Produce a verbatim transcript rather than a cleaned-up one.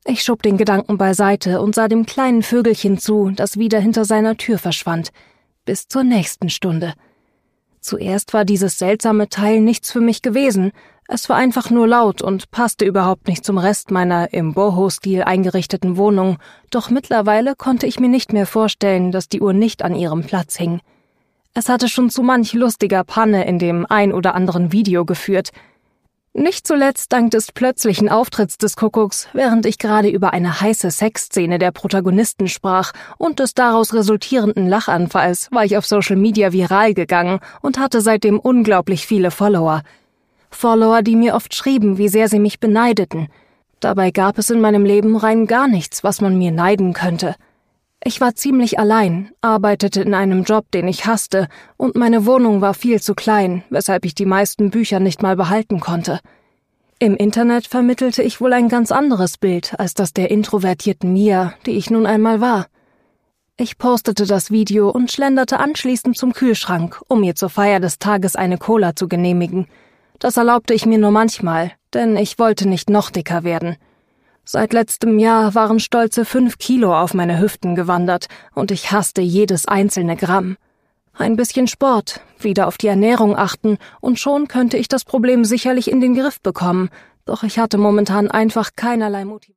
Ich schob den Gedanken beiseite und sah dem kleinen Vögelchen zu, das wieder hinter seiner Tür verschwand. Bis zur nächsten Stunde. Zuerst war dieses seltsame Teil nichts für mich gewesen. Es war einfach nur laut und passte überhaupt nicht zum Rest meiner im Boho-Stil eingerichteten Wohnung, doch mittlerweile konnte ich mir nicht mehr vorstellen, dass die Uhr nicht an ihrem Platz hing. Es hatte schon zu manch lustiger Panne in dem ein oder anderen Video geführt. Nicht zuletzt dank des plötzlichen Auftritts des Kuckucks, während ich gerade über eine heiße Sexszene der Protagonisten sprach und des daraus resultierenden Lachanfalls, war ich auf Social Media viral gegangen und hatte seitdem unglaublich viele Follower. Follower, die mir oft schrieben, wie sehr sie mich beneideten. Dabei gab es in meinem Leben rein gar nichts, was man mir neiden könnte. Ich war ziemlich allein, arbeitete in einem Job, den ich hasste, und meine Wohnung war viel zu klein, weshalb ich die meisten Bücher nicht mal behalten konnte. Im Internet vermittelte ich wohl ein ganz anderes Bild als das der introvertierten Mia, die ich nun einmal war. Ich postete das Video und schlenderte anschließend zum Kühlschrank, um mir zur Feier des Tages eine Cola zu genehmigen. Das erlaubte ich mir nur manchmal, denn ich wollte nicht noch dicker werden. Seit letztem Jahr waren stolze fünf Kilo auf meine Hüften gewandert und ich hasste jedes einzelne Gramm. Ein bisschen Sport, wieder auf die Ernährung achten und schon könnte ich das Problem sicherlich in den Griff bekommen, doch ich hatte momentan einfach keinerlei Motivation.